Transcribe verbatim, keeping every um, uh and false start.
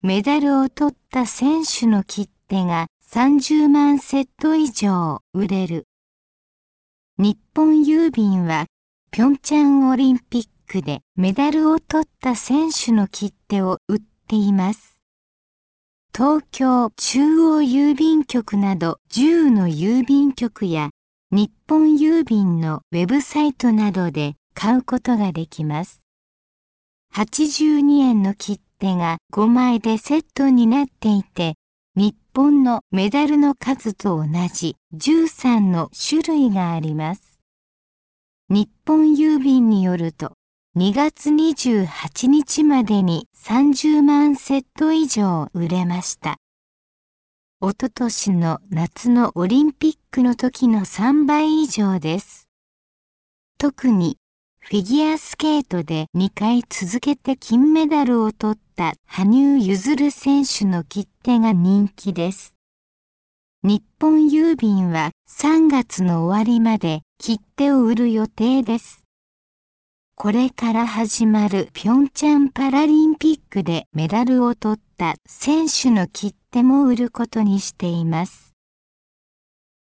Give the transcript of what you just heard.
メダルを取った選手の切手がさんじゅうまんセット以上売れる。日本郵便は、平昌オリンピックでメダルを取った選手の切手を売っています。東京中央郵便局などじゅうの郵便局や日本郵便のウェブサイトなどで買うことができます。はちじゅうにえんの切手がごまいでセットになっていて、日本のメダルの数と同じじゅうさんの種類があります。日本郵便によると、にがつにじゅうはちにちまでにさんじゅうまんセット以上売れました。おととしの夏のオリンピックの時のさんばい以上です。特にフィギュアスケートでにかい続けて金メダルを取った羽生結弦選手の切手が人気です。日本郵便はさんがつの終わりまで切手を売る予定です。これから始まる平昌パラリンピックでメダルを取った選手の切手も売ることにしています。